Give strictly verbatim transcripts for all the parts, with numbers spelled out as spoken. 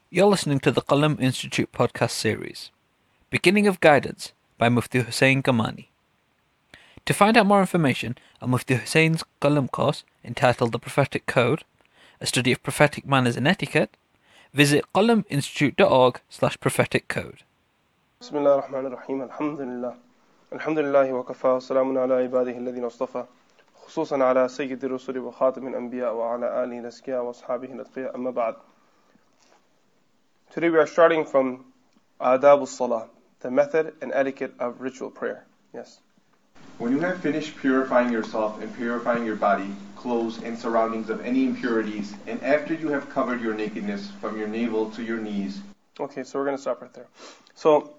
You're listening to the Qalam Institute podcast series, Beginning of Guidance by Mufti Hussain Kamani. To find out more information on Mufti Hussain's Qalam course entitled The Prophetic Code, a study of prophetic manners and etiquette, visit qalaminstitute.org slash prophetic code. Bismillah ar-Rahman ar-Rahim. Alhamdulillah. Alhamdulillah wa kafa wa salamun ala ibadihi alladhina astafa. Khususan ala sayyidi rusuli wa khatamin anbiya wa ala alihi al-askiya wa ashabihi al-atqiya amma ba'd. Today we are starting from Adab al-Salah, the method and etiquette of ritual prayer. Yes. When you have finished purifying yourself and purifying your body, clothes, and surroundings of any impurities, and after you have covered your nakedness from your navel to your knees. Okay, so we're going to stop right there. So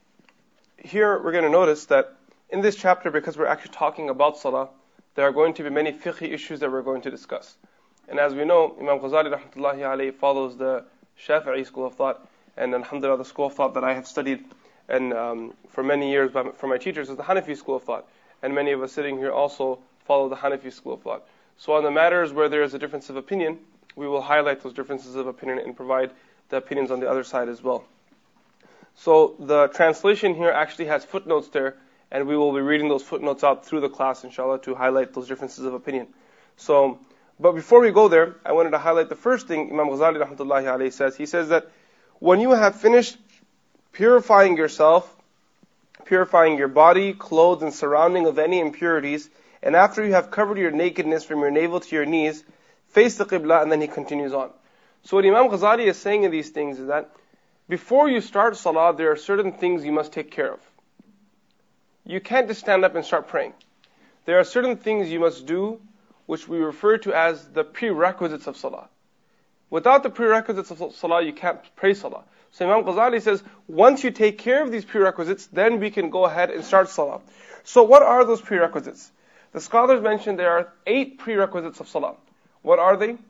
here we're going to notice that in this chapter, because we're actually talking about Salah, there are going to be many fiqh issues that we're going to discuss. And as we know, Imam Ghazali rahmatullahi alayhi follows the Shafi'i school of thought, and alhamdulillah, the school of thought that I have studied and um, for many years by, from my teachers is the Hanafi school of thought. And many of us sitting here also follow the Hanafi school of thought. So on the matters where there is a difference of opinion, we will highlight those differences of opinion and provide the opinions on the other side as well. So the translation here actually has footnotes there, and we will be reading those footnotes out through the class, inshallah, to highlight those differences of opinion. So, but before we go there, I wanted to highlight the first thing Imam Ghazali rahmatullahi alayhi says. He says that when you have finished purifying yourself, purifying your body, clothes, and surrounding of any impurities, and after you have covered your nakedness from your navel to your knees, face the Qibla, and then he continues on. So what Imam Ghazali is saying in these things is that before you start Salah, there are certain things you must take care of. You can't just stand up and start praying. There are certain things you must do which we refer to as the prerequisites of Salah. Without the prerequisites of Salah, you can't pray Salah. So Imam Ghazali says, once you take care of these prerequisites, then we can go ahead and start Salah. So what are those prerequisites? The scholars mention there are eight prerequisites of Salah. What are they?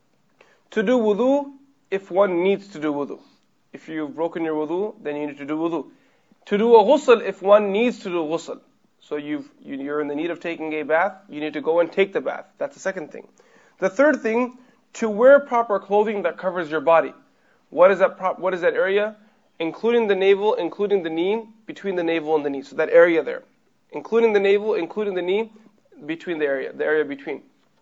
To do wudu if one needs to do wudu. If you've broken your wudu, then you need to do wudu. To do a ghusl if one needs to do ghusl. So you've, you're in the need of taking a bath, you need to go and take the bath. That's the second thing. The third thing, to wear proper clothing that covers your body. What is that prop, what is that area? Including the navel, including the knee, between the navel and the knee. So that area there. Including the navel, including the knee, between the area, the area between.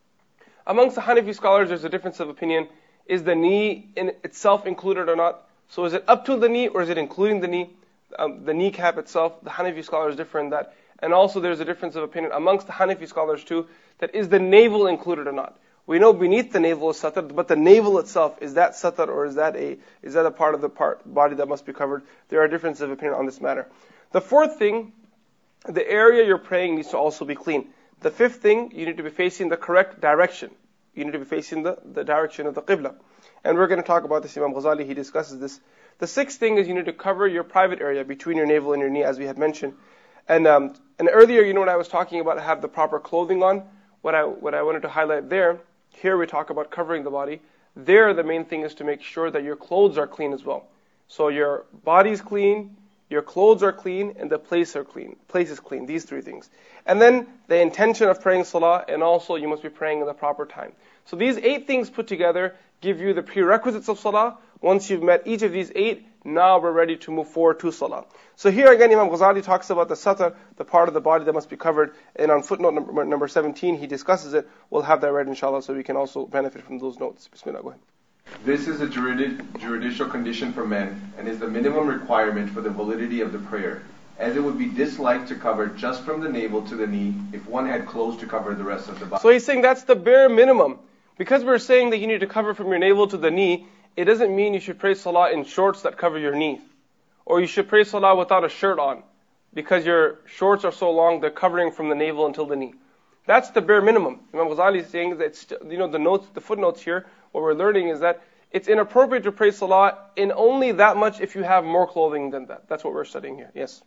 Amongst the Hanafi scholars, there's a difference of opinion. Is the knee in itself included or not? So is it up to the knee or is it including the knee? Um, the kneecap itself, the Hanafi scholars differ in that. And also there's a difference of opinion amongst the Hanafi scholars too, that is the navel included or not? We know beneath the navel is satar, but the navel itself, is that satar or is that a is that a part of the part body that must be covered? There are differences of opinion on this matter. The fourth thing, the area you're praying needs to also be clean. The fifth thing, you need to be facing the correct direction. You need to be facing the, the direction of the Qibla. And we're going to talk about this. Imam Ghazali, he discusses this. The sixth thing is you need to cover your private area between your navel and your knee, as we had mentioned. And um, and earlier, you know what I was talking about, have the proper clothing on. What I what I wanted to highlight there, here we talk about covering the body. There, the main thing is to make sure that your clothes are clean as well. So your body's clean, your clothes are clean, and the place are clean. Place is clean. These three things. And then the intention of praying Salah, and also you must be praying in the proper time. So these eight things put together give you the prerequisites of Salah. Once you've met each of these eight, now we're ready to move forward to Salah. So here again, Imam Ghazali talks about the satar, the part of the body that must be covered. And on footnote number, number seventeen, he discusses it. We'll have that read, inshallah, so we can also benefit from those notes. Bismillah, go ahead. This is a juridical condition for men, and is the minimum requirement for the validity of the prayer, as it would be disliked to cover just from the navel to the knee if one had clothes to cover the rest of the body. So he's saying that's the bare minimum. Because we're saying that you need to cover from your navel to the knee, it doesn't mean you should pray Salah in shorts that cover your knee. Or you should pray Salah without a shirt on, because your shorts are so long, they're covering from the navel until the knee. That's the bare minimum. Imam Ghazali is saying that, it's, you know, the notes, the footnotes here, what we're learning is that it's inappropriate to pray Salah in only that much if you have more clothing than that. That's what we're studying here. Yes.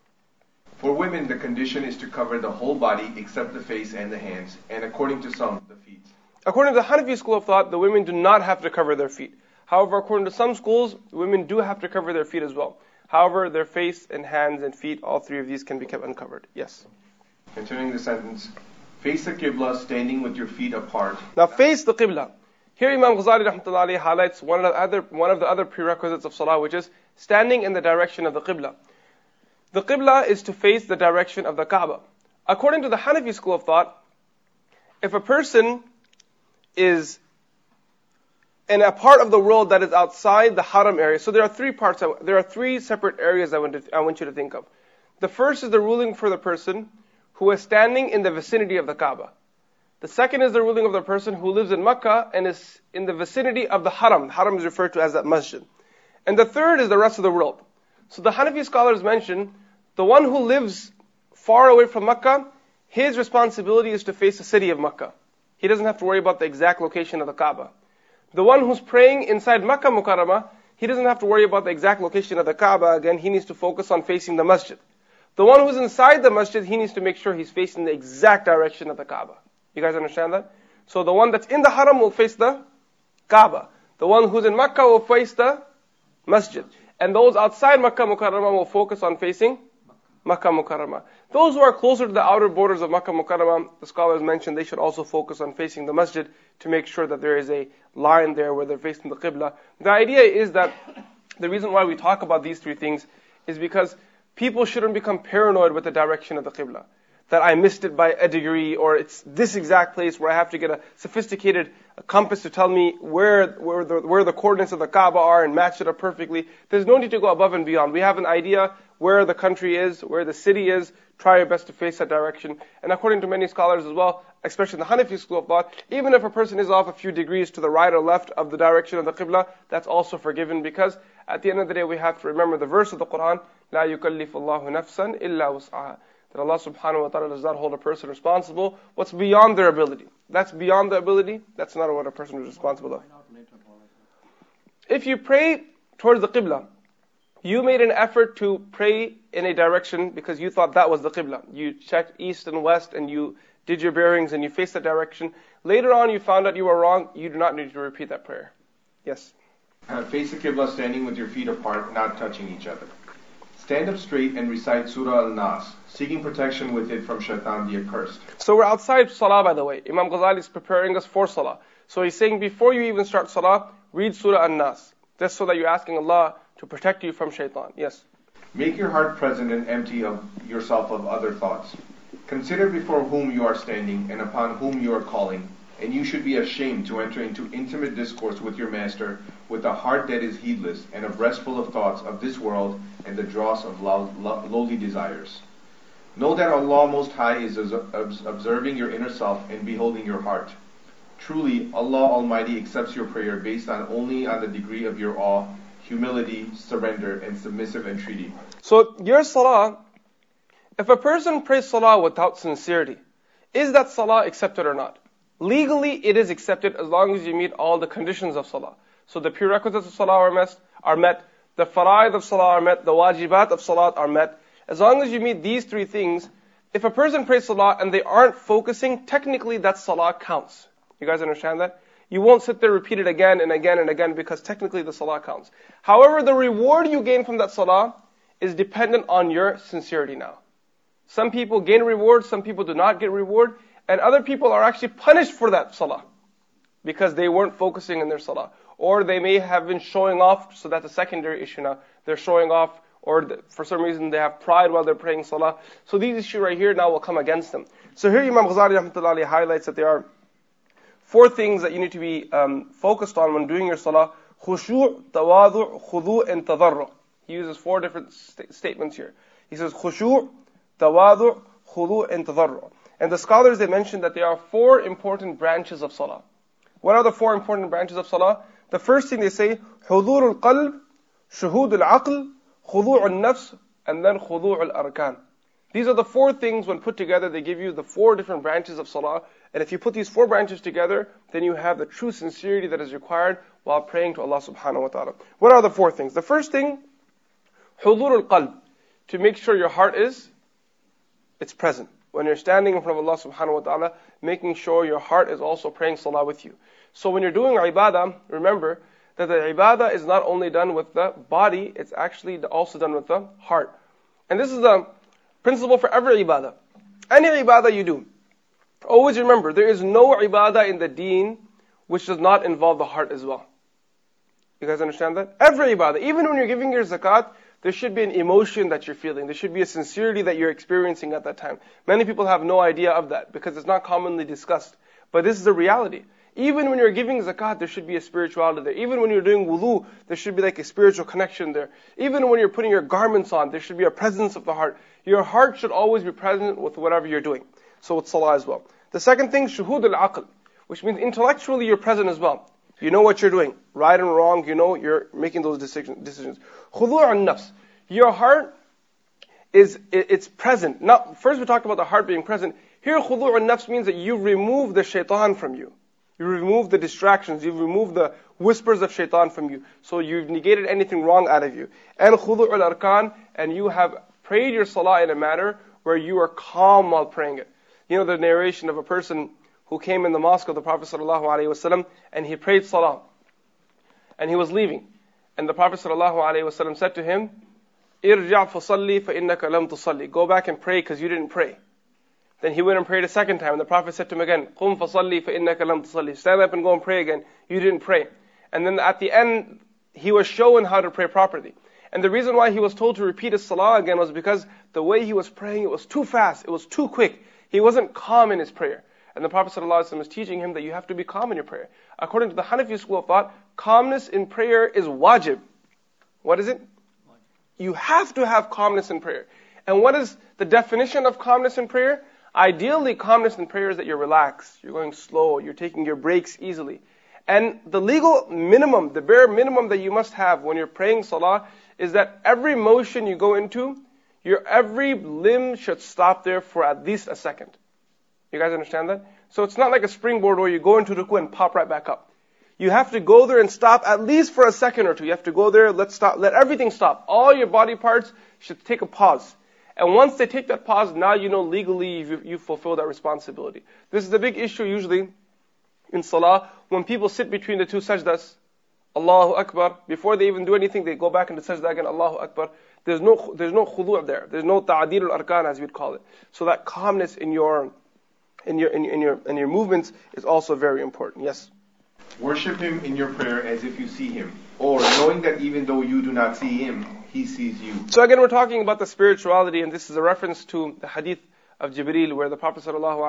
For women, the condition is to cover the whole body except the face and the hands, and according to some, the feet. According to the Hanafi school of thought, the women do not have to cover their feet. However, according to some schools, women do have to cover their feet as well. However, their face and hands and feet, all three of these can be kept uncovered. Yes. Continuing the sentence, face the Qibla standing with your feet apart. Now face the Qibla. Here Imam Ghazali rahmatullahi alayhi highlights one of the other one of the other prerequisites of salah, which is standing in the direction of the qibla. The qibla is to face the direction of the Kaaba. According to the Hanafi school of thought, if a person is in a part of the world that is outside the haram area, so there are three parts, there are three separate areas I want, to, I want you to think of. The first is the ruling for the person who is standing in the vicinity of the Kaaba. The second is the ruling of the person who lives in Makkah and is in the vicinity of the haram. Haram is referred to as that masjid. And the third is the rest of the world. So the Hanafi scholars mention the one who lives far away from Makkah, his responsibility is to face the city of Makkah. He doesn't have to worry about the exact location of the Kaaba. The one who's praying inside Makkah Mukarramah, he doesn't have to worry about the exact location of the Kaaba. Again, he needs to focus on facing the masjid. The one who's inside the masjid, he needs to make sure he's facing the exact direction of the Kaaba. You guys understand that? So the one that's in the haram will face the Kaaba. The one who's in Makkah will face the masjid. And those outside Makkah Mukarramah will focus on facing Makkah Mukarramah. Those who are closer to the outer borders of Makkah Mukarramah, the scholars mentioned they should also focus on facing the masjid to make sure that there is a line there where they're facing the qibla. The idea is that the reason why we talk about these three things is because people shouldn't become paranoid with the direction of the qibla. That I missed it by a degree, or it's this exact place where I have to get a sophisticated compass to tell me where where the, where the coordinates of the Kaaba are and match it up perfectly. There's no need to go above and beyond. We have an idea where the country is, where the city is. Try your best to face that direction. And according to many scholars as well, especially in the Hanafi school of thought, even if a person is off a few degrees to the right or left of the direction of the qibla, that's also forgiven, because at the end of the day we have to remember the verse of the Quran, لا يكلف الله نفسا إلا وسعها. That Allah subhanahu wa ta'ala does not hold a person responsible what's beyond their ability. That's beyond the ability, that's not what a person is responsible of. If you pray towards the qibla, you made an effort to pray in a direction because you thought that was the qibla. You checked east and west and you did your bearings and you faced that direction. Later on you found out you were wrong, you do not need to repeat that prayer. Yes? Uh, face the qibla standing with your feet apart, not touching each other. Stand up straight and recite Surah Al-Nas, seeking protection with it from shaitan the accursed. So we're outside Salah, by the way. Imam Ghazali is preparing us for Salah. So he's saying before you even start Salah, read Surah Al-Nas. Just so that you're asking Allah to protect you from shaitan. Yes? Make your heart present and empty of yourself of other thoughts. Consider before whom you are standing and upon whom you are calling, and you should be ashamed to enter into intimate discourse with your master with a heart that is heedless and a breast full of thoughts of this world and the dross of low, low, lowly desires. Know that Allah Most High is observing your inner self and beholding your heart. Truly, Allah Almighty accepts your prayer based on only on the degree of your awe, humility, surrender, and submissive entreaty. So your salah, if a person prays salah without sincerity, is that salah accepted or not? Legally, it is accepted as long as you meet all the conditions of salah. So the prerequisites of salah are met, are met, the fara'id of salah are met, the wajibat of salat are met. As long as you meet these three things, if a person prays salah and they aren't focusing, technically that salah counts. You guys understand that? You won't sit there repeat it again and again and again because technically the salah counts. However, the reward you gain from that salah is dependent on your sincerity now. Some people gain reward, some people do not get reward, and other people are actually punished for that salah because they weren't focusing in their salah. Or they may have been showing off, so that's a secondary issue now. They're showing off, or for some reason they have pride while they're praying salah. So these issues right here now will come against them. So here Imam Ghazali rahmatullahi highlights that there are four things that you need to be um, focused on when doing your salah. Khushu', tawadu', khudu' and tadarru'. He uses four different st- statements here. He says khushu', tawadu', khudu' and tadarru'. And the scholars, they mentioned that there are four important branches of salah. What are the four important branches of salah? The first thing they say, حضور القلب, شهود العقل, خضوع النفس, and then خضوع الأركان. These are the four things when put together, they give you the four different branches of salah. And if you put these four branches together, then you have the true sincerity that is required while praying to Allah subhanahu wa ta'ala. What are the four things? The first thing, حضور القلب, to make sure your heart is, it's present. When you're standing in front of Allah subhanahu wa ta'ala, making sure your heart is also praying salah with you. So when you're doing ibadah, remember that the ibadah is not only done with the body, it's actually also done with the heart. And this is the principle for every ibadah. Any ibadah you do, always remember, there is no ibadah in the deen which does not involve the heart as well. You guys understand that? Every ibadah, even when you're giving your zakat, there should be an emotion that you're feeling. There should be a sincerity that you're experiencing at that time. Many people have no idea of that because it's not commonly discussed. But this is the reality. Even when you're giving zakat, there should be a spirituality there. Even when you're doing wudu, there should be like a spiritual connection there. Even when you're putting your garments on, there should be a presence of the heart. Your heart should always be present with whatever you're doing. So with salah as well. The second thing, shuhud al-aql, which means intellectually you're present as well. You know what you're doing, right and wrong. You know you're making those decisions. Khudu' an-nafs. Your heart is it's present. Now, first we talked about the heart being present. Here, khudu' an-nafs means that you remove the shaitan from you. You remove the distractions. You remove the whispers of shaitan from you. So you've negated anything wrong out of you. And khudu' al-arkan, and you have prayed your salah in a manner where you are calm while praying it. You know the narration of a person who came in the mosque of the Prophet ﷺ and he prayed salah. And he was leaving. And the Prophet ﷺ said to him, Irja' fasalli fa innaka lam tusalli. Go back and pray because you didn't pray. Then he went and prayed a second time. And the Prophet said to him again, Qum fasalli fa innaka lam tusalli. Stand up and go and pray again. You didn't pray. And then at the end, he was shown how to pray properly. And the reason why he was told to repeat his salah again was because the way he was praying, it was too fast. It was too quick. He wasn't calm in his prayer. And the Prophet ﷺ is teaching him that you have to be calm in your prayer. According to the Hanafi school of thought, calmness in prayer is wajib. What is it? You have to have calmness in prayer. And what is the definition of calmness in prayer? Ideally, calmness in prayer is that you're relaxed, you're going slow, you're taking your breaks easily. And the legal minimum, the bare minimum that you must have when you're praying salah is that every motion you go into, your every limb should stop there for at least a second. You guys understand that? So it's not like a springboard where you go into ruku and pop right back up. You have to go there and stop at least for a second or two. You have to go there, let stop, let everything stop. All your body parts should take a pause. And once they take that pause, now you know legally you, you fulfill that responsibility. This is the big issue usually in salah. When people sit between the two sajdas, Allahu Akbar, before they even do anything, they go back into sajda again, Allahu Akbar. There's no, there's no khudu' there. There's no ta'adil al-arkan as we'd call it. So that calmness in your In your, in, in your in your movements is also very important. Yes? Worship Him in your prayer as if you see Him, or knowing that even though you do not see Him, He sees you. So again, we're talking about the spirituality, and this is a reference to the hadith of Jibreel, where the Prophet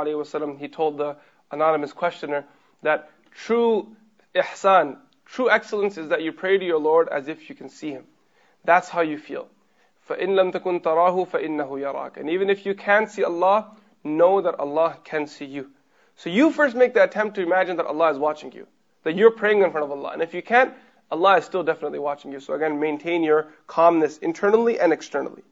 ﷺ, he told the anonymous questioner that true ihsan, true excellence is that you pray to your Lord as if you can see Him. That's how you feel. فَإِن لَمْ تَكُنْ تَرَاهُ فَإِنَّهُ يَرَاكَ. And even if you can't see Allah, know that Allah can see you. So you first make the attempt to imagine that Allah is watching you, that you're praying in front of Allah. And if you can't, Allah is still definitely watching you. So again, maintain your calmness internally and externally.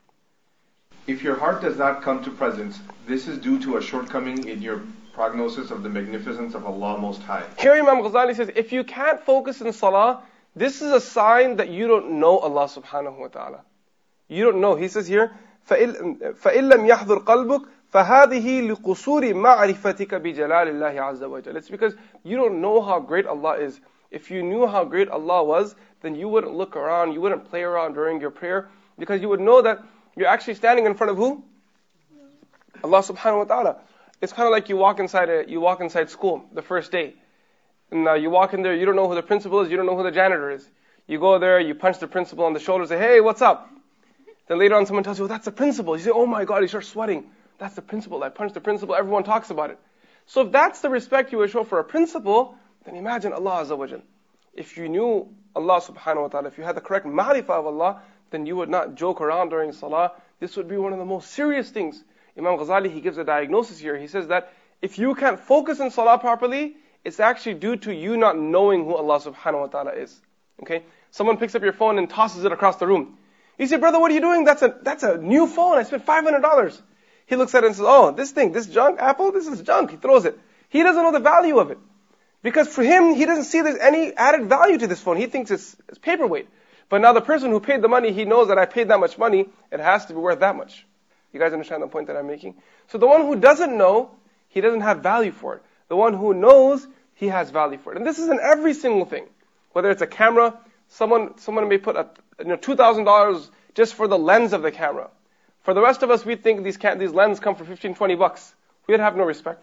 If your heart does not come to presence, this is due to a shortcoming in your prognosis of the magnificence of Allah Most High. Here Imam Ghazali says, if you can't focus in salah, this is a sign that you don't know Allah subhanahu wa ta'ala. You don't know. He says here, فَإِن لَمْ يَحْضُرْ قَلْبُكَ فَهَذِهِ لِقُصُورِ مَعْرِفَتِكَ بِجَلَالِ اللَّهِ عَزَّ وَجَلَ. It's because you don't know how great Allah is. If you knew how great Allah was, then you wouldn't look around, you wouldn't play around during your prayer, because you would know that you're actually standing in front of who? Allah subhanahu wa ta'ala. It's kind of like you walk inside a, you walk inside school the first day. And uh, you walk in there, you don't know who the principal is, you don't know who the janitor is. You go there, you punch the principal on the shoulder, say, hey, what's up? Then later on someone tells you, well, that's the principal. You say, oh my God, you start sweating. That's the principal. I punched the principal. Everyone talks about it. So if that's the respect you would show for a principal, then imagine Allah Azza wa Jal. If you knew Allah subhanahu wa ta'ala, if you had the correct ma'rifah of Allah, then you would not joke around during salah. This would be one of the most serious things. Imam Ghazali, he gives a diagnosis here. He says that if you can't focus in salah properly, it's actually due to you not knowing who Allah subhanahu wa ta'ala is. Okay? Someone picks up your phone and tosses it across the room. You say, brother, what are you doing? That's a that's a new phone. I spent five hundred dollars. He looks at it and says, oh, this thing, this junk, Apple, this is junk. He throws it. He doesn't know the value of it. Because for him, he doesn't see there's any added value to this phone. He thinks it's, it's paperweight. But now the person who paid the money, he knows that I paid that much money. It has to be worth that much. You guys understand the point that I'm making? So the one who doesn't know, he doesn't have value for it. The one who knows, he has value for it. And this is in every single thing. Whether it's a camera, someone someone may put a, you know, two thousand dollars just for the lens of the camera. For the rest of us, we think these can, these lenses come for fifteen, twenty bucks. We'd have no respect for it.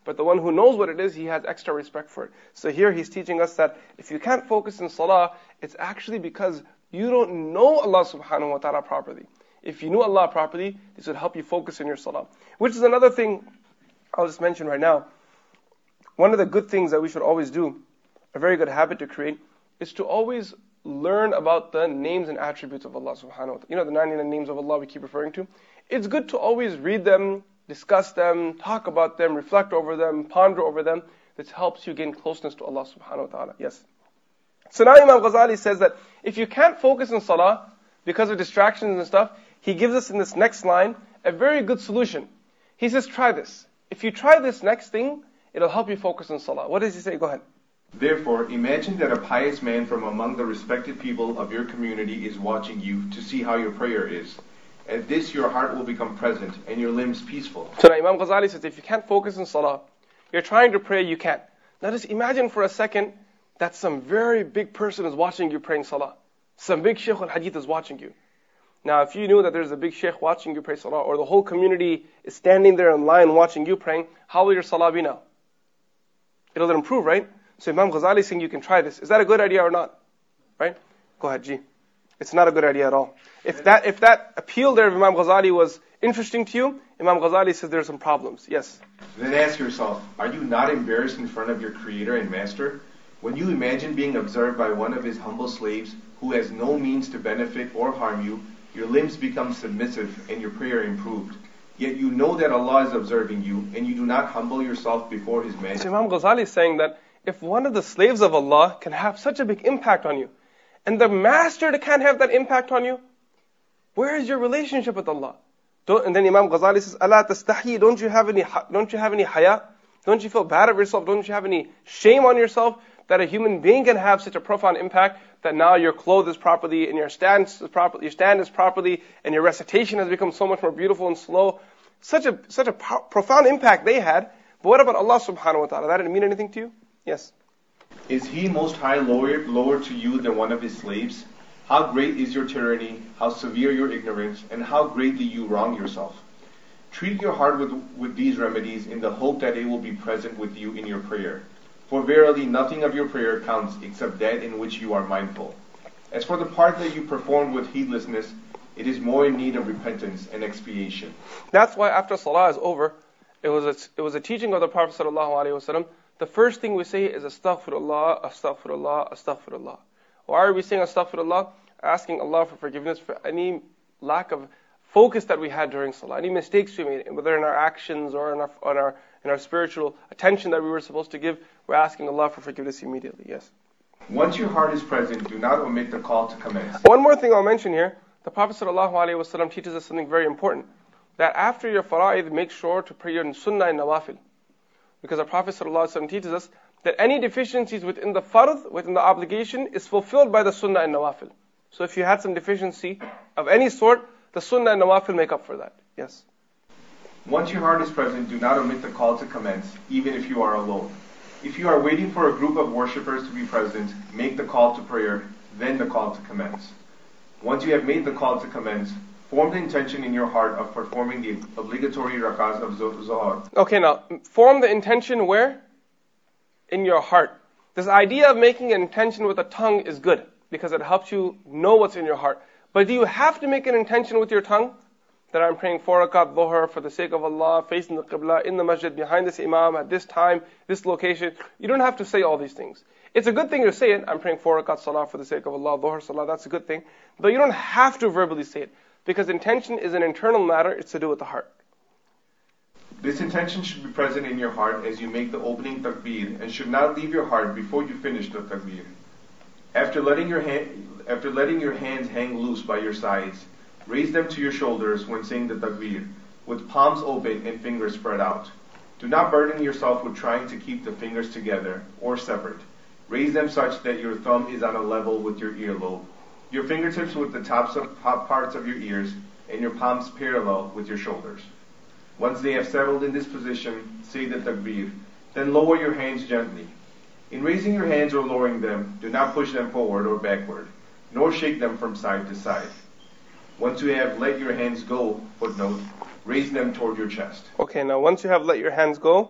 but the one who knows what it is, he has extra respect for it. So here he's teaching us that if you can't focus in salah, it's actually because you don't know Allah subhanahu wa ta'ala properly. If you knew Allah properly, this would help you focus in your salah. Which is another thing I'll just mention right now. One of the good things that we should always do, a very good habit to create, is to always learn about the names and attributes of Allah subhanahu wa ta'ala. You know the ninety-nine names of Allah we keep referring to? It's good to always read them, discuss them, talk about them, reflect over them, ponder over them. This helps you gain closeness to Allah subhanahu wa ta'ala. Yes. So now Imam Ghazali says that if you can't focus in salah because of distractions and stuff, he gives us in this next line a very good solution. He says, try this. If you try this next thing, it'll help you focus in salah. What does he say? Go ahead. Therefore, imagine that a pious man from among the respected people of your community is watching you to see how your prayer is. At this, your heart will become present and your limbs peaceful. So now Imam Ghazali says, if you can't focus in salah, you're trying to pray, you can't. Now just imagine for a second that some very big person is watching you praying salah. Some big Shaykh al-Hadith is watching you. Now, if you knew that there's a big Shaykh watching you pray salah, or the whole community is standing there in line watching you praying, how will your salah be now? It'll improve, right? So Imam Ghazali is saying you can try this. Is that a good idea or not? Right? Go ahead, G. It's not a good idea at all. If that if that appeal there of Imam Ghazali was interesting to you, Imam Ghazali says there are some problems. Yes? Then ask yourself, are you not embarrassed in front of your Creator and Master? When you imagine being observed by one of His humble slaves who has no means to benefit or harm you, your limbs become submissive and your prayer improved. Yet you know that Allah is observing you and you do not humble yourself before His Majesty. So Imam Ghazali is saying that if one of the slaves of Allah can have such a big impact on you, and the master can't have that impact on you, where is your relationship with Allah? Don't, and then Imam Ghazali says, "Allah tastahi, don't you have any, don't you have any haya? Don't you feel bad of yourself? Don't you have any shame on yourself that a human being can have such a profound impact that now your clothes is properly and your stand is properly, your stand is properly, and your recitation has become so much more beautiful and slow? Such a such a pro- profound impact they had. But what about Allah subhanahu wa ta'ala? That didn't mean anything to you? Yes. Is He Most High lower, lower to you than one of His slaves? How great is your tyranny, how severe your ignorance, and how greatly you wrong yourself. Treat your heart with, with these remedies in the hope that it will be present with you in your prayer. For verily nothing of your prayer counts except that in which you are mindful. As for the part that you performed with heedlessness, it is more in need of repentance and expiation. That's why after salah is over, it was a, it was a teaching of the Prophet ﷺ. The first thing we say is astaghfirullah, astaghfirullah, astaghfirullah. Why are we saying astaghfirullah? Asking Allah for forgiveness for any lack of focus that we had during salah, any mistakes we made, whether in our actions or in our, on our, in our spiritual attention that we were supposed to give. We're asking Allah for forgiveness immediately. Yes. Once your heart is present, do not omit the call to commence. One more thing I'll mention here. The Prophet ﷺ teaches us something very important. That after your fara'id, make sure to pray your sunnah and nawafil. Because the Prophet ﷺ teaches us that any deficiencies within the fard, within the obligation, is fulfilled by the sunnah and nawafil. So if you had some deficiency of any sort, the sunnah and nawafil make up for that. Yes. Once your heart is present, do not omit the call to commence, even if you are alone. If you are waiting for a group of worshippers to be present, make the call to prayer, then the call to commence. Once you have made the call to commence, form the intention in your heart of performing the obligatory rak'ahs of Zuhr. Okay, now, form the intention where? In your heart. This idea of making an intention with the tongue is good, because it helps you know what's in your heart. But do you have to make an intention with your tongue? That I'm praying four rakat dhuhr for the sake of Allah, facing the qibla, in the masjid, behind this imam, at this time, this location. You don't have to say all these things. It's a good thing to say it. I'm praying four rakat salah for the sake of Allah, dhuhr salah, that's a good thing. But you don't have to verbally say it. Because intention is an internal matter, it's to do with the heart. This intention should be present in your heart as you make the opening takbir, and should not leave your heart before you finish the takbir. After letting your hand, after letting your hands hang loose by your sides, raise them to your shoulders when saying the takbir, with palms open and fingers spread out. Do not burden yourself with trying to keep the fingers together or separate. Raise them such that your thumb is on a level with your earlobe, your fingertips with the tops of top parts of your ears, and your palms parallel with your shoulders. Once they have settled in this position, say the takbir, then lower your hands gently. In raising your hands or lowering them, do not push them forward or backward, nor shake them from side to side. Once you have let your hands go, footnote, raise them toward your chest. Okay, now once you have let your hands go,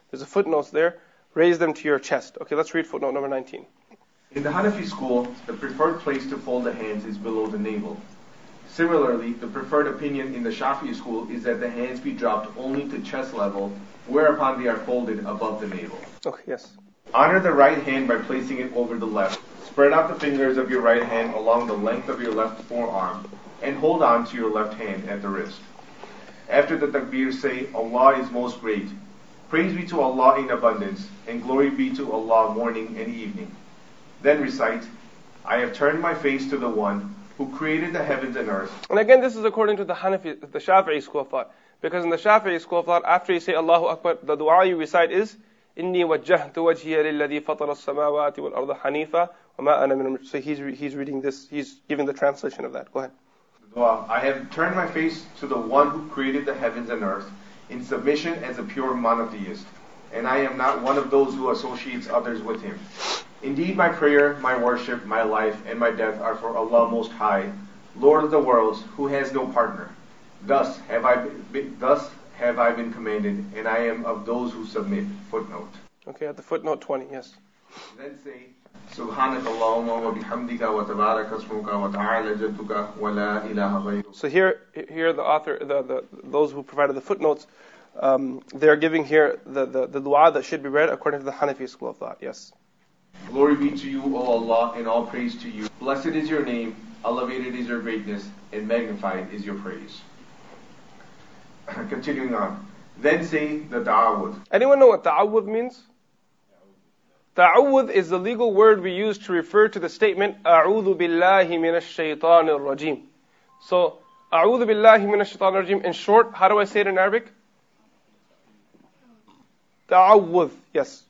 There's a footnote there. Raise them to your chest. Okay, let's read footnote number nineteen. In the Hanafi school, the preferred place to fold the hands is below the navel. Similarly, the preferred opinion in the Shafi'i school is that the hands be dropped only to chest level, whereupon they are folded above the navel. Okay, yes. Honor the right hand by placing it over the left. Spread out the fingers of your right hand along the length of your left forearm, and hold on to your left hand at the wrist. After the takbir, say, Allah is most great. Praise be to Allah in abundance, and glory be to Allah morning and evening. Then recite, I have turned my face to the one who created the heavens and earth. And again, this is according to the Hanafi, the Shafi'i school of thought. Because in the Shafi'i school of thought, after you say Allahu Akbar, the dua you recite is, Inni wajjahtu wajhiya lilladhi fatara as-samawati wal arda hanifa wa ma ana min. So he's he's reading this. He's giving the translation of that. Go ahead. Dua, I have turned my face to the one who created the heavens and earth in submission as a pure monotheist, and I am not one of those who associates others with him. Indeed, my prayer, my worship, my life, and my death are for Allah Most High, Lord of the worlds, who has no partner. Thus have I been, thus have I been commanded, and I am of those who submit. Footnote. Okay, at the footnote twenty, yes. Then say, Subhanak Allahumma wa bihamdika wa tabaraka ismuka wa ta'ala jadduka wa la ilaha ghayruk. So here, here the author, the, the those who provided the footnotes, um, they are giving here the, the, the dua that should be read according to the Hanafi school of thought. Yes. Glory be to you, O Allah, and all praise to you. Blessed is your name, elevated is your greatness, and magnified is your praise. Continuing on. Then say the ta'awudh. Anyone know what ta'awudh means? Ta'awudh is the legal word we use to refer to the statement, A'udhu billahi minash shaitanir rajim. So, A'udhu billahi minash shaitanir rajim. In short, how do I say it in Arabic? Ta'awudh. Yes.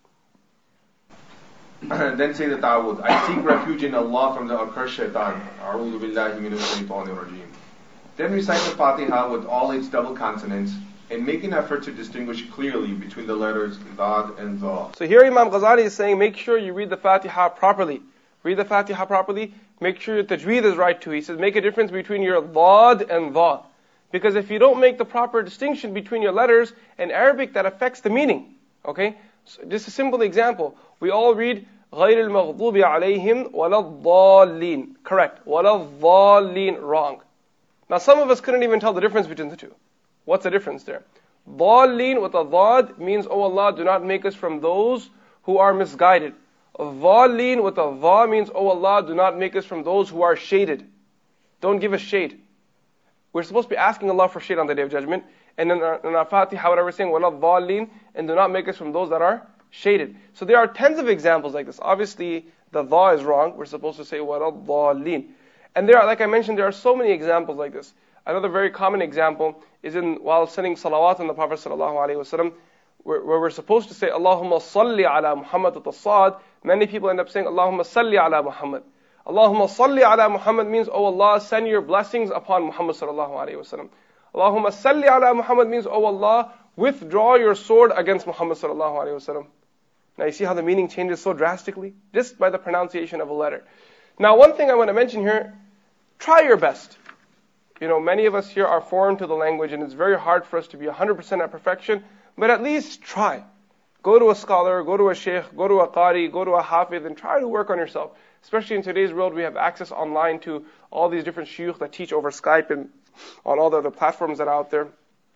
Then say the ta'awudh. I seek refuge in Allah from the accursed shaitan. A'udhu billahi minash shaitanir rajim. Then recite the Fatiha with all its double consonants, and make an effort to distinguish clearly between the letters Dad and Za. So here Imam Ghazali is saying, make sure you read the Fatiha properly. Read the Fatiha properly, make sure your tajweed is right too. He says, make a difference between your Dad and Za. Because if you don't make the proper distinction between your letters in Arabic, that affects the meaning. Okay? So just a simple example. We all read, غَيْرِ الْمَغْضُوبِ عَلَيْهِمْ وَلَا الضَّالِّينَ. Correct. وَلَا الضَّالِّينَ. Wrong. Now some of us couldn't even tell the difference between the two. What's the difference there? Dhalleen with a dhad means, oh Allah, do not make us from those who are misguided. Dhalleen with a dha means, oh Allah, do not make us from those who are shaded. Don't give us shade. We're supposed to be asking Allah for shade on the Day of Judgment. And in our, in our Fatiha, whatever we're saying, وَلَا الضَّالِّينَ, and do not make us from those that are shaded. So there are tens of examples like this. Obviously, the dha is wrong. We're supposed to say وَلَا الضَّالِّينَ. And there are, like I mentioned, there are so many examples like this. Another very common example is in while sending salawat on the Prophet sallallahu alaihi wasallam, where, where we're supposed to say Allahumma salli ala Muhammad at the Many people end up saying Allahumma salli ala Muhammad. Allahumma salli ala Muhammad means, oh Allah, send your blessings upon Muhammad sallallahu alaihi wasallam. Allahumma salli ala Muhammad means, oh Allah, withdraw your sword against Muhammad sallallahu alaihi wasallam. Now you see how the meaning changes so drastically just by the pronunciation of a letter. Now one thing I want to mention here, try your best. You know, many of us here are foreign to the language, and it's very hard for us to be one hundred percent at perfection, but at least try. Go to a scholar, go to a sheikh, go to a qari, go to a hafiz, and try to work on yourself. Especially in today's world, we have access online to all these different shuyukh that teach over Skype and on all the other platforms that are out there.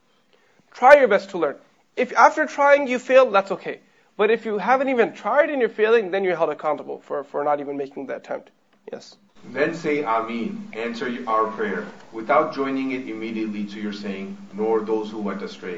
Try your best to learn. If after trying you fail, that's okay. But if you haven't even tried and you're failing, then you're held accountable for, for not even making the attempt. Yes. Then say Ameen, answer our prayer, without joining it immediately to your saying, nor those who went astray.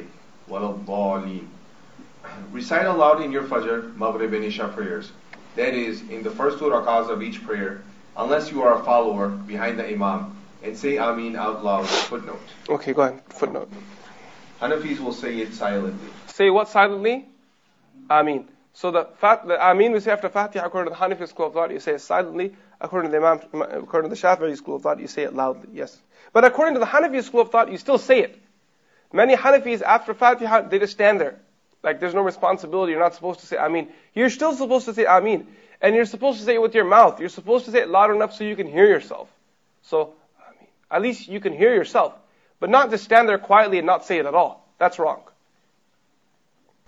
وَلَا Recite aloud in your Fajr, Maghrib and Isha prayers. That is, in the first two rakahs of each prayer, unless you are a follower behind the Imam, and say Ameen out loud. Footnote. Okay, go ahead. Footnote. Hanafis will say it silently. Say what silently? Ameen. So the, fat, the Ameen we say after Fatiha, according to the Hanafi school of thought, you say it silently. According to the Imam, according to the Shafi'i school of thought, you say it loudly. Yes. But according to the Hanafi school of thought, you still say it. Many Hanafis, after Fatiha, they just stand there. Like there's no responsibility. You're not supposed to say Ameen. You're still supposed to say Ameen. And you're supposed to say it with your mouth. You're supposed to say it loud enough so you can hear yourself. So, Ameen. At least you can hear yourself. But not just stand there quietly and not say it at all. That's wrong.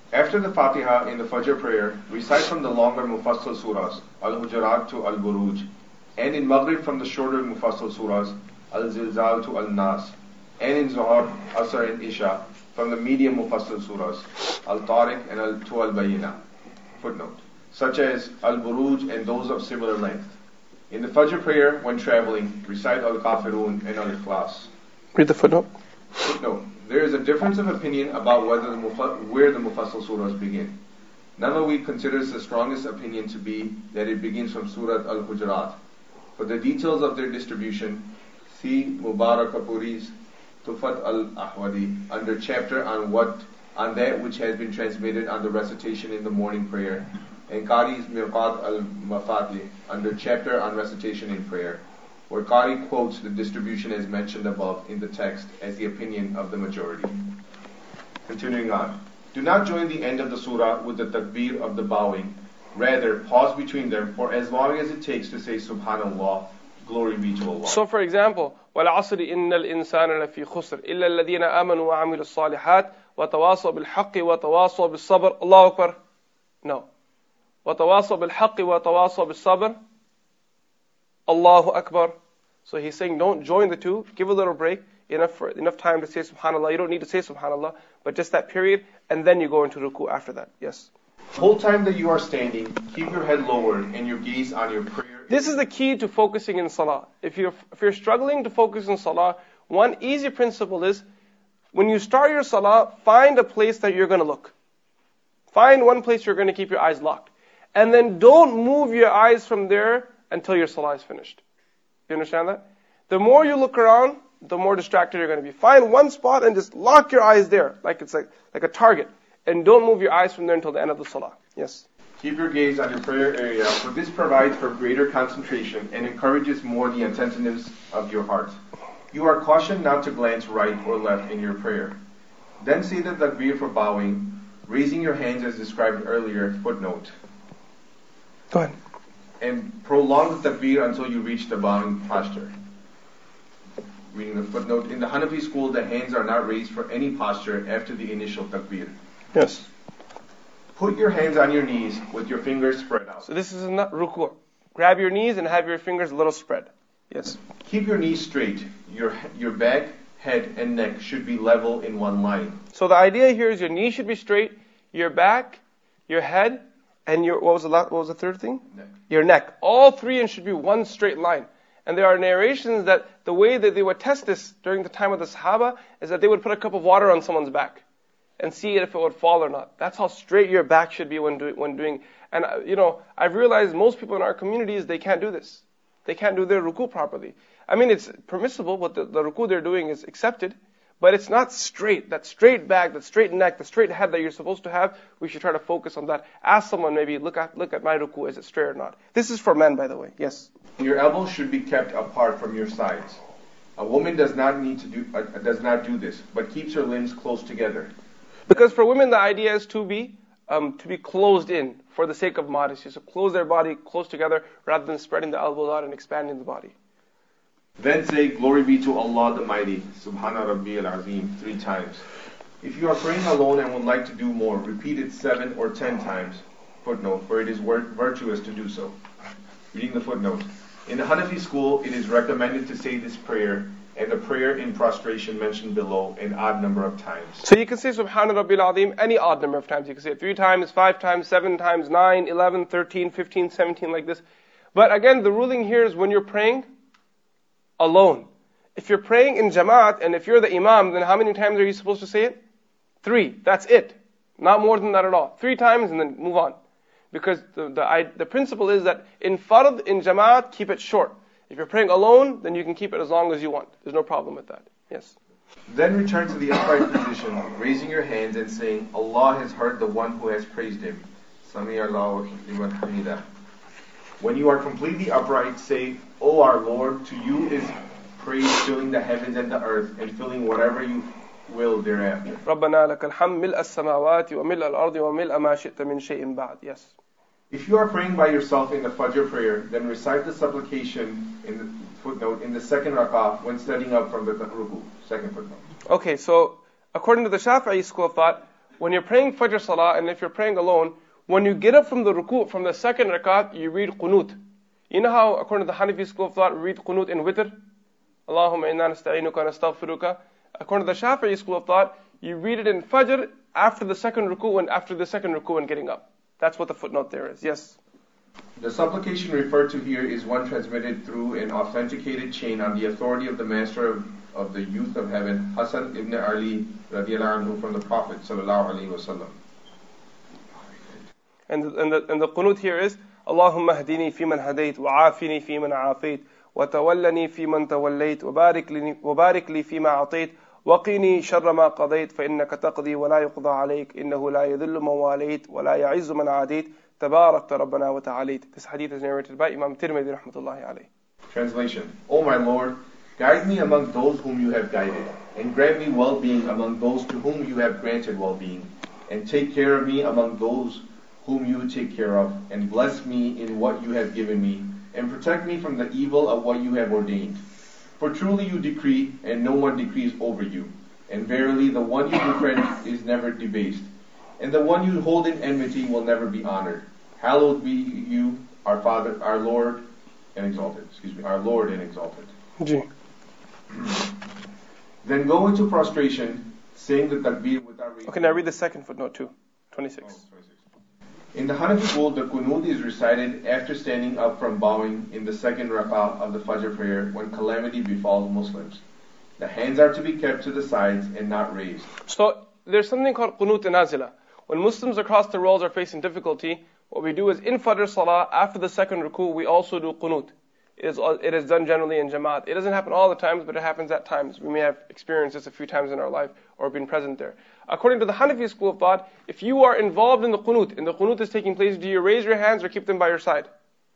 After the Fatiha in the Fajr prayer, recite from the longer Mufassal surahs, Al-Hujurat to Al-Buruj, and in Maghrib from the shorter Mufassal surahs, Al-Zilzal to Al-Nas, and in Zuhar, Asr and Isha from the medium Mufassal surahs, Al-Tariq and Al- to Al-Bayyinah. Footnote. Such as Al-Buruj and those of similar length. In the Fajr prayer, when traveling, recite Al-Kafirun and Al-Ikhlas. Read the footnote. Footnote. There is a difference of opinion about whether the mufa- where the Mufassal surahs begin. Nawawi considers the strongest opinion to be that it begins from Surat Al-Hujurat. For the details of their distribution, see Mubarakapuri's Tufat al-Ahwadi under chapter on what on that which has been transmitted on the recitation in the morning prayer, and Qari's Mirqat al-Mafatli under chapter on recitation in prayer, where Qari quotes the distribution as mentioned above in the text as the opinion of the majority. Continuing on. Do not join the end of the surah with the takbir of the bowing. Rather, pause between them for as long as it takes to say Subhanallah, glory be to Allah. So for example, وَالْعَصْرِ إِنَّ الْإِنسَانَ لَفِي خُسْرٍ إِلَّا الَّذِينَ آمَنُوا وَعَمِلُوا الصَّالِحَاتِ وَتَوَاصَوْا بِالْحَقِّ وَتَوَاصَوْا بِالصَّبْرِ. Allahu Akbar. No. وَتَوَاصَوْا بِالْحَقِّ وَتَوَاصَوْا بِالصَّبْرِ. Allahu Akbar. So he's saying don't join the two, give a little break, enough for, enough time to say Subhanallah. You don't need to say Subhanallah, but just that period, and then you go into ruku after that. Yes. The whole time that you are standing, keep your head lowered and your gaze on your prayer. This is the key to focusing in salah. If you're, if you're struggling to focus in salah, one easy principle is, when you start your salah, find a place that you're going to look. Find one place you're going to keep your eyes locked. And then don't move your eyes from there until your salah is finished. You understand that? The more you look around, the more distracted you're going to be. Find one spot and just lock your eyes there, like it's like, like a target. And don't move your eyes from there until the end of the salah. Yes. Keep your gaze on your prayer area, for this provides for greater concentration and encourages more the attentiveness of your heart. You are cautioned not to glance right or left in your prayer. Then say the takbir for bowing, raising your hands as described earlier, footnote. Go ahead. And prolong the takbir until you reach the bowing posture. Reading the footnote, in the Hanafi school, the hands are not raised for any posture after the initial takbir. Yes. Put your hands on your knees with your fingers spread out. So this is not ruku'. Grab your knees and have your fingers a little spread. Yes. Keep your knees straight. Your your back, head, and neck should be level in one line. So the idea here is your knees should be straight, your back, your head, and your what was the last, what was the third thing? Neck. Your neck. All three should be one straight line. And there are narrations that the way that they would test this during the time of the Sahaba is that they would put a cup of water on someone's back and see if it would fall or not. That's how straight your back should be when, do, when doing. And, uh, you know, I've realized most people in our communities, they can't do this. They can't do their ruku properly. I mean, it's permissible, but the, the ruku they're doing is accepted, but it's not straight. That straight back, that straight neck, the straight head that you're supposed to have, we should try to focus on that. Ask someone maybe, look at look at my ruku, is it straight or not? This is for men, by the way. Yes. Your elbows should be kept apart from your sides. A woman does not need to do uh, does not do this, but keeps her limbs close together. Because for women, the idea is to be um, to be closed in for the sake of modesty. So close their body close together rather than spreading the elbows out and expanding the body. Then say, Glory be to Allah the Mighty, Subhana Rabbi al-Azim, three times. If you are praying alone and would like to do more, repeat it seven or ten times. Footnote, for it is virtuous to do so. Reading the footnote. In the Hanafi school, it is recommended to say this prayer and the prayer in prostration mentioned below an odd number of times. So you can say Subhana Rabbil Azim any odd number of times. You can say it three times, five times, seven times, nine, eleven, thirteen, fifteen, seventeen, like this. But again, the ruling here is when you're praying alone. If you're praying in Jamaat and if you're the Imam, then how many times are you supposed to say it? Three. That's it. Not more than that at all. Three times and then move on. Because the the, I, the principle is that in Fard, in Jamaat, keep it short. If you're praying alone, then you can keep it as long as you want. There's no problem with that. Yes. Then return to the upright position, raising your hands and saying, Allah has heard the one who has praised him. Sami Allahu liman hamidah. When you are completely upright, say, O our Lord, to you is praise filling the heavens and the earth, and filling whatever you will thereafter. رَبَّنَا لَكَ الْحَمْدُ مِلْءَ السَّمَاوَاتِ وَمِلْءَ الْأَرْضِ وَمِلْءَ مَا شِئْتَ مِنْ شَيْءٍ بَعْدِ. Yes. If you are praying by yourself in the Fajr prayer, then recite the supplication in the footnote in the second rak'ah when setting up from the ruku. Second footnote. Okay, so according to the Shafi'i school of thought, when you're praying Fajr Salah, and if you're praying alone, when you get up from the ruku', from the second rakat, you read qunut. You know how, according to the Hanafi school of thought, we read qunut in witr? Allahumma inna nasta'inuka wa nastaghfiruka. According to the Shafi'i school of thought, you read it in Fajr after the second ruku' and after the second ruku' and getting up. That's what the footnote there is. Yes? The supplication referred to here is one transmitted through an authenticated chain on the authority of the master of, of the youth of heaven, Hassan ibn Ali radiallahu anhu, from the Prophet sallallahu alaihi wasallam. And the, and, the, and the qunut here is, Allahumma hdini fi man hadayt, wa afini fi man afayt, wa tawallani fi man tawallayt, wa barik li, wa barik li fi ma atayt, wa qini sharra ma qadayt, fa innaka taqdi wa la yuqda alayk, innahu la yadhillu man walayt, wa la ya'izzu man adayt, tabarakta rabbana wa ta'alayt. This hadith is narrated by Imam Tirmidhi rahmatullahi alayh. Translation. O my Lord, guide me among those whom you have guided, and grant me well-being among those to whom you have granted well-being, and take care of me among those whom you take care of, and bless me in what you have given me, and protect me from the evil of what you have ordained. For truly you decree, and no one decrees over you. And verily the one you befriend is never debased, and the one you hold in enmity will never be honored. Hallowed be you, our Father, our Lord, and exalted. Excuse me, our Lord and exalted. Ji. Then go into prostration, saying the takbir without reading. Okay, now read the second footnote too. twenty-six. Oh, twenty-six. In the Hanafi school, the qunut is recited after standing up from bowing in the second rak'ah of the Fajr prayer when calamity befalls Muslims. The hands are to be kept to the sides and not raised. So there's something called qunut nazila. When Muslims across the world are facing difficulty, what we do is in Fajr Salah, after the second ruku, we also do qunut. It is, it is done generally in Jamaat. It doesn't happen all the times, but it happens at times. We may have experienced this a few times in our life or been present there. According to the Hanafi school of thought, if you are involved in the qunut, and the qunut is taking place, do you raise your hands or keep them by your side?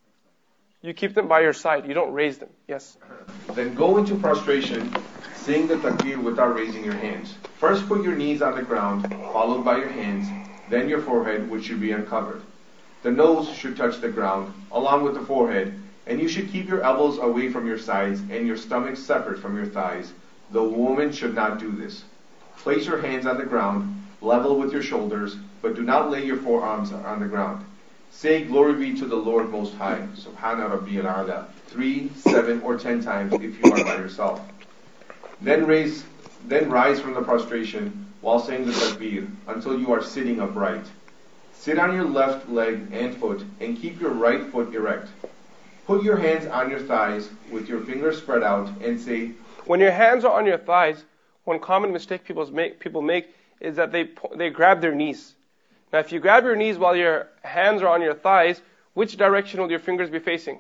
You keep them by your side. You don't raise them. Yes? Then go into prostration, saying the takbir without raising your hands. First put your knees on the ground, followed by your hands, then your forehead, which should be uncovered. The nose should touch the ground, along with the forehead, and you should keep your elbows away from your sides and your stomach separate from your thighs. The woman should not do this. Place your hands on the ground, level with your shoulders, but do not lay your forearms on the ground. Say, glory be to the Lord Most High, Subhana Rabbiyal A'la, three, seven, or ten times if you are by yourself. Then raise, then rise from the prostration while saying the takbir until you are sitting upright. Sit on your left leg and foot and keep your right foot erect. Put your hands on your thighs with your fingers spread out and say, when your hands are on your thighs, one common mistake people make, people make is that they they grab their knees. Now if you grab your knees while your hands are on your thighs, which direction will your fingers be facing?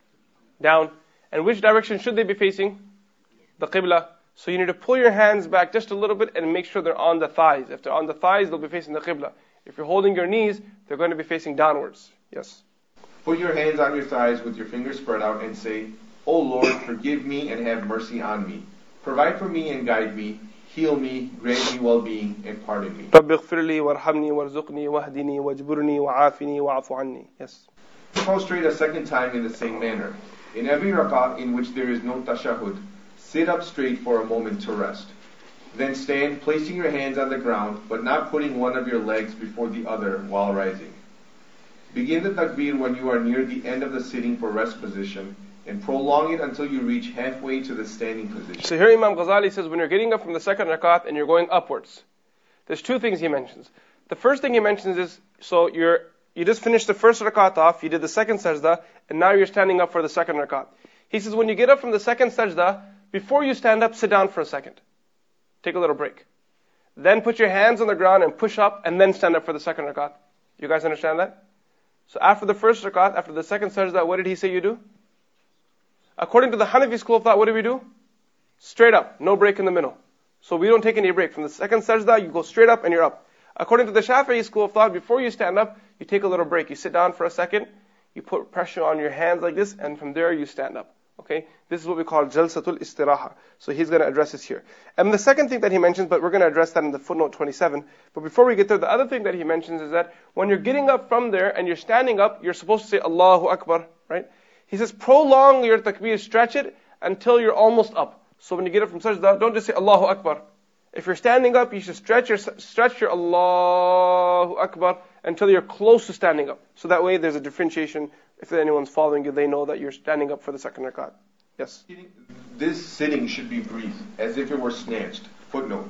Down. And which direction should they be facing? The Qibla. So you need to pull your hands back just a little bit and make sure they're on the thighs. If they're on the thighs, they'll be facing the Qibla. If you're holding your knees, they're going to be facing downwards. Yes? Put your hands on your thighs with your fingers spread out and say, O Lord, forgive me and have mercy on me. Provide for me and guide me. Heal me, grant me well-being, and pardon me. رَبِّ اغْفِرْ لِي وَارْحَمْنِي وَارْزُقْنِي وَاهْدِنِي وَاجْبُرْنِي وَعَافِنِي وَاعْفُ عَنِّي. Yes. Prostrate a second time in the same manner. In every rak'ah in which there is no tashahhud, sit up straight for a moment to rest. Then stand, placing your hands on the ground, but not putting one of your legs before the other while rising. Begin the takbir when you are near the end of the sitting for rest position, and prolong it until you reach halfway to the standing position. So here Imam Ghazali says when you're getting up from the second rakat and you're going upwards, there's two things he mentions. The first thing he mentions is, so you're you just finished the first rakat off, you did the second sajda, and now you're standing up for the second rakat. He says when you get up from the second sajda, before you stand up, sit down for a second. Take a little break. Then put your hands on the ground and push up, and then stand up for the second rakat. You guys understand that? So after the first rakat, after the second sajda, what did he say you do? According to the Hanafi school of thought, what do we do? Straight up, no break in the middle. So we don't take any break. From the second sajda, you go straight up and you're up. According to the Shafi'i school of thought, before you stand up, you take a little break. You sit down for a second, you put pressure on your hands like this, and from there you stand up. Okay? This is what we call Jalsatul Istiraha. So he's going to address this here. And the second thing that he mentions, but we're going to address that in the footnote twenty-seven. But before we get there, the other thing that he mentions is that when you're getting up from there and you're standing up, you're supposed to say Allahu Akbar, right? He says prolong your takbir, stretch it until you're almost up. So when you get up from sajda, don't just say Allahu Akbar. If you're standing up, you should stretch your stretch your Allahu Akbar until you're close to standing up. So that way there's a differentiation. If anyone's following you, they know that you're standing up for the second rakat. Yes? This sitting should be brief, as if it were snatched. Footnote.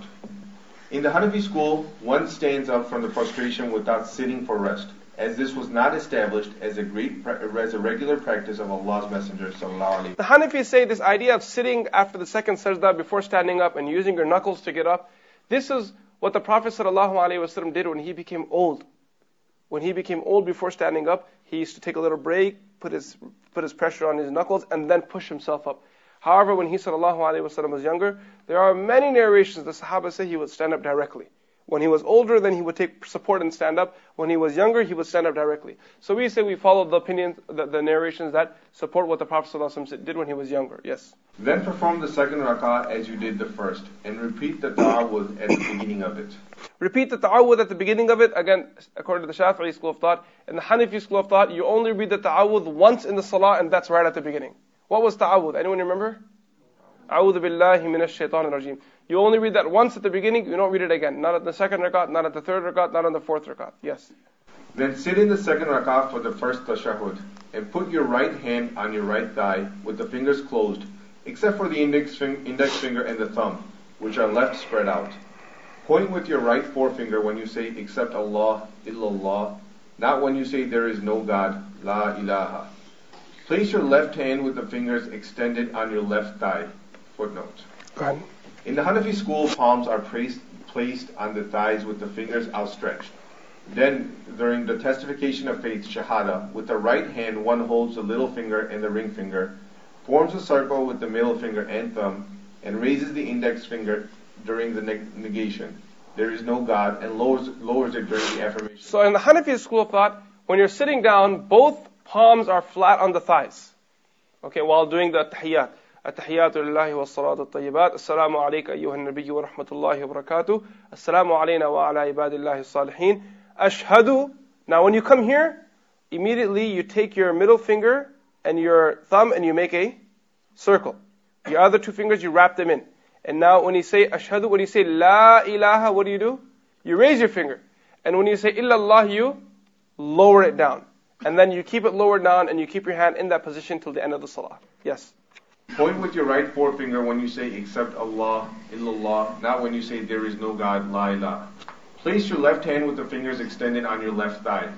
In the Hanafi school, one stands up from the prostration without sitting for rest, as this was not established as a great as a regular practice of Allah's Messenger sallallahu alaihi wasallam. The Hanafis say this idea of sitting after the second sajda before standing up and using your knuckles to get up, this is what the Prophet sallallahu alaihi wasallam did when he became old. When he became old before standing up, he used to take a little break, put his put his pressure on his knuckles, and then push himself up. However, when he sallallahu alaihi wasallam was younger, there are many narrations the Sahaba say he would stand up directly. When he was older, then he would take support and stand up. When he was younger, he would stand up directly. So we say we follow the opinions, the, the narrations that support what the Prophet ﷺ did when he was younger. Yes. Then perform the second rak'ah as you did the first, and repeat the ta'awudh at the beginning of it. Repeat the ta'awudh at the beginning of it. Again, according to the Shafi'i school of thought. In the Hanafi school of thought, you only read the ta'awudh once in the salah, and that's right at the beginning. What was ta'awudh? Anyone remember? A'udhu billahi minash shaitanir rajim. You only read that once at the beginning, you don't read it again. Not at the second rakat, not at the third rakat, not on the fourth rakat. Yes. Then sit in the second rak'ah for the first tashahhud, and put your right hand on your right thigh with the fingers closed, except for the index, fin- index finger and the thumb, which are left spread out. Point with your right forefinger when you say except Allah, illallah, not when you say there is no God, la ilaha. Place your left hand with the fingers extended on your left thigh. Footnote. Go ahead. In the Hanafi school, palms are placed, placed on the thighs with the fingers outstretched. Then, during the testification of faith, shahada, with the right hand one holds the little finger and the ring finger, forms a circle with the middle finger and thumb, and raises the index finger during the neg- negation. There is no God, and lowers, lowers it during the affirmation. So in the Hanafi school of thought, when you're sitting down, both palms are flat on the thighs. Okay, while doing the tahiyyat. التحيات لله والصلاة الطيبات السلام عليك أيها النبي ورحمة الله وبركاته السلام علينا وعلى عباد الله الصالحين أشهد. Now when you come here, immediately you take your middle finger and your thumb and you make a circle. Your other two fingers, you wrap them in. And now when you say ashhadu, when you say la ilaha, what do you do? You raise your finger. And when you say illallah, you lower it down. And then you keep it lowered down and you keep your hand in that position till the end of the salah. Yes. Point with your right forefinger when you say except Allah, illallah, not when you say there is no God, la ilaha. Place your left hand with the fingers extended on your left thigh.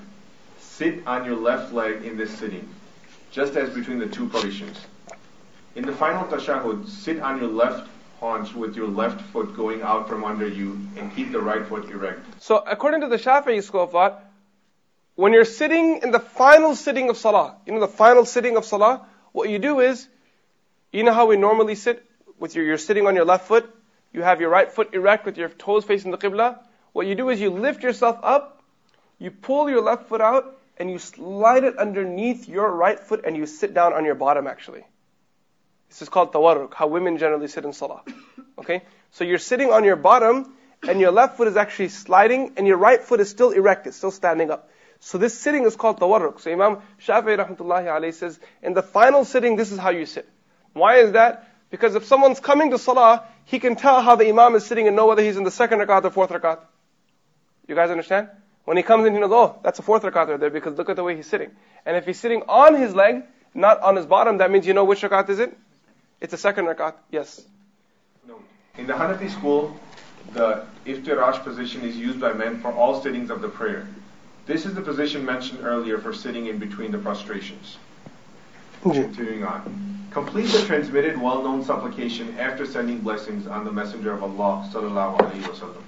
Sit on your left leg in this sitting, just as between the two positions. In the final tashahhud, sit on your left haunch with your left foot going out from under you and keep the right foot erect. So according to the Shafi'i school of thought, when you're sitting in the final sitting of salah, you know the final sitting of salah, what you do is, you know how we normally sit? With your, you're sitting on your left foot, you have your right foot erect with your toes facing the qibla. What you do is you lift yourself up, you pull your left foot out, and you slide it underneath your right foot and you sit down on your bottom actually. This is called tawarruk, how women generally sit in salah. Okay? So you're sitting on your bottom, and your left foot is actually sliding, and your right foot is still erect, it's still standing up. So this sitting is called tawarruk. So Imam Shafi'i rahmatullahi alayhi says, in the final sitting, this is how you sit. Why is that? Because if someone's coming to salah, he can tell how the imam is sitting and know whether he's in the second rakat or fourth rakat. You guys understand? When he comes in, he knows, oh, that's a fourth rakat right there because look at the way he's sitting. And if he's sitting on his leg, not on his bottom, that means you know which rakat is it? It's a second rakat. Yes. No. In the Hanafi school, the iftirash position is used by men for all sittings of the prayer. This is the position mentioned earlier for sitting in between the prostrations. Continuing on. Complete the transmitted well-known supplication after sending blessings on the Messenger of Allah sallallahu alaihi wasallam.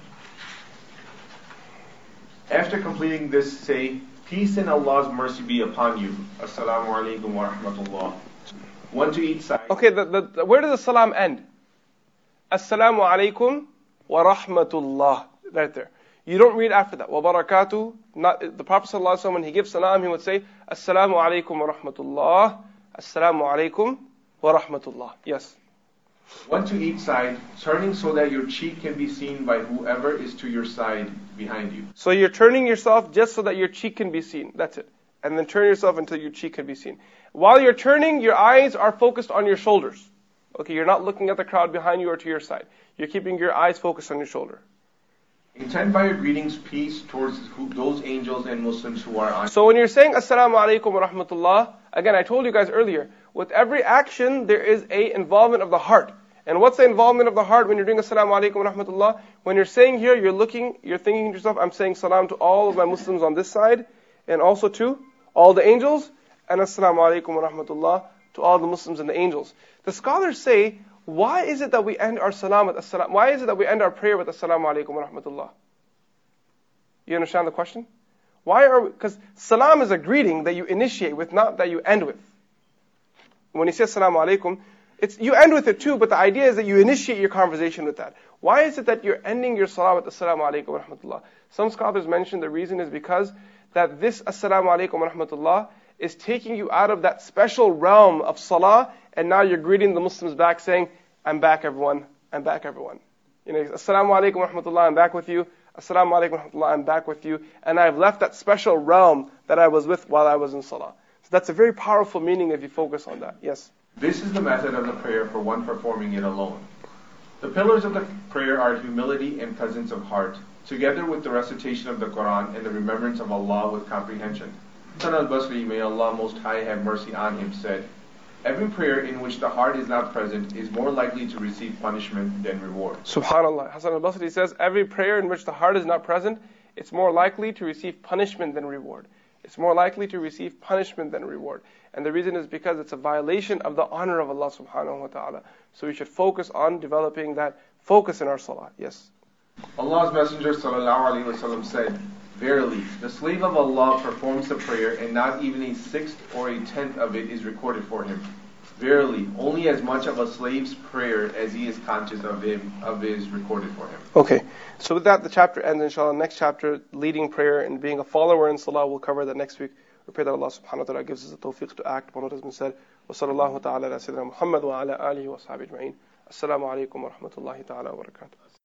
After completing this, say, peace and Allah's mercy be upon you. Assalamu alaikum wa rahmatullah. One to each side. Okay, the, the, the, where does the salam end? Assalamu alaikum wa rahmatullah. Right there. You don't read after that. Wa barakatuh. Not, the Prophet sallallahu alaihi wasallam, when he gives salam, he would say, Assalamu alaikum wa rahmatullah. Assalamu alaikum wa rahmatullah. Yes. One to each side, turning so that your cheek can be seen by whoever is to your side behind you. So you're turning yourself just so that your cheek can be seen. That's it. And then turn yourself until your cheek can be seen. While you're turning, your eyes are focused on your shoulders. Okay, you're not looking at the crowd behind you or to your side. You're keeping your eyes focused on your shoulder. Intend by your greetings peace towards who, those angels and Muslims who are on. So when you're saying Assalamu alaikum wa rahmatullah, again, I told you guys earlier, with every action, there is a involvement of the heart. And what's the involvement of the heart when you're doing Assalamu alaikum wa rahmatullah? When you're saying here, you're looking, you're thinking to yourself, I'm saying salam to all of my Muslims on this side, and also to all the angels, and Assalamu alaikum wa rahmatullah to all the Muslims and the angels. The scholars say, why is it that we end our salam with assalam? Why is it that we end our prayer with Assalamu alaikum wa rahmatullah? You understand the question? Why are we, because salam is a greeting that you initiate with, not that you end with. When you say Assalamu alaikum, it's, you end with it too, but the idea is that you initiate your conversation with that. Why is it that you're ending your salah with Assalamu alaikum wa rahmatullah? Some scholars mention the reason is because that this Assalamu alaikum wa rahmatullah is taking you out of that special realm of salah, and now you're greeting the Muslims back saying, I'm back everyone, I'm back everyone. You know, Assalamu alaikum wa rahmatullah, I'm back with you. Assalamu alaikum wa rahmatullah, I'm back with you. And I've left that special realm that I was with while I was in salah. So that's a very powerful meaning if you focus on that. Yes? This is the method of the prayer for one performing it alone. The pillars of the prayer are humility and presence of heart, together with the recitation of the Quran and the remembrance of Allah with comprehension. Hasan al-Basri, may Allah Most High have mercy on him, said, every prayer in which the heart is not present is more likely to receive punishment than reward. Subhanallah. Hasan al-Basri says, every prayer in which the heart is not present, it's more likely to receive punishment than reward. It's more likely to receive punishment than reward. And the reason is because it's a violation of the honor of Allah subhanahu wa ta'ala. So we should focus on developing that focus in our salah. Yes? Allah's Messenger sallallahu alaihi wasallam said, verily, the slave of Allah performs the prayer and not even a sixth or a tenth of it is recorded for him. Verily, only as much of a slave's prayer as he is conscious of him of is recorded for him. Okay, so with that the chapter ends, inshallah. Next chapter, leading prayer and being a follower in salah, we'll cover that next week. We pray that Allah subhanahu wa ta'ala gives us the tawfiq to act upon what has been said. Wa sallallahu ta'ala ala sayyidina Muhammad wa ala alihi wa sahbihi ajma'in. Assalamu alaikum wa rahmatullahi ta'ala wa barakatuh.